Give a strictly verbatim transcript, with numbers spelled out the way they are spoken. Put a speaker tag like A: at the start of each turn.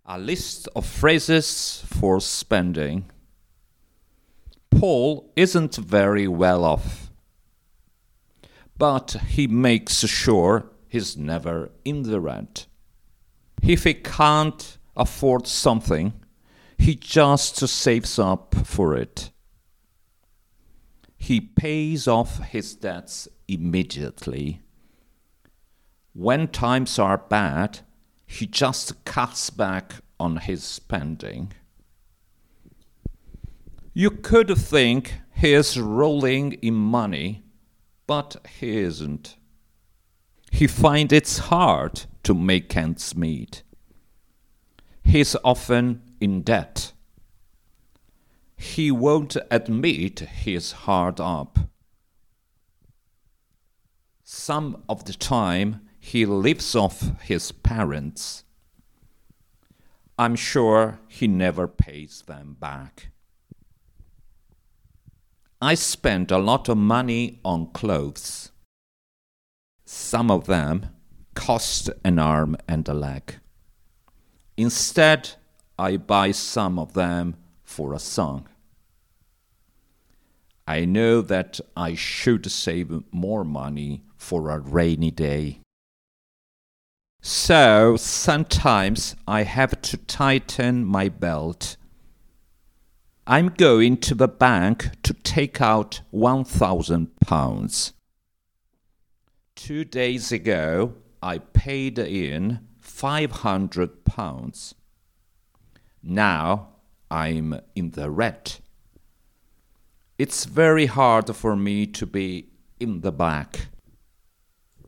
A: A list of phrases for spending. Paul isn't very well off, but he makes sure he's never in the red. If he can't afford something, he just saves up for it. He pays off his debts immediately. When times are bad, he just cuts back on his spending. You could think he is rolling in money, but he isn't. He finds it hard to make ends meet. He's often in debt. He won't admit he's hard up. Some of the time, he lives off his parents. I'm sure he never pays them back. I spend a lot of money on clothes. Some of them cost an arm and a leg. Instead, I buy some of them for a song. I know that I should save more money for a rainy day. So sometimes I have to tighten my belt. I'm going to the bank to take out one thousand pounds. Two days ago, I paid in five hundred pounds. Now I'm in the red. It's very hard for me to be in the black.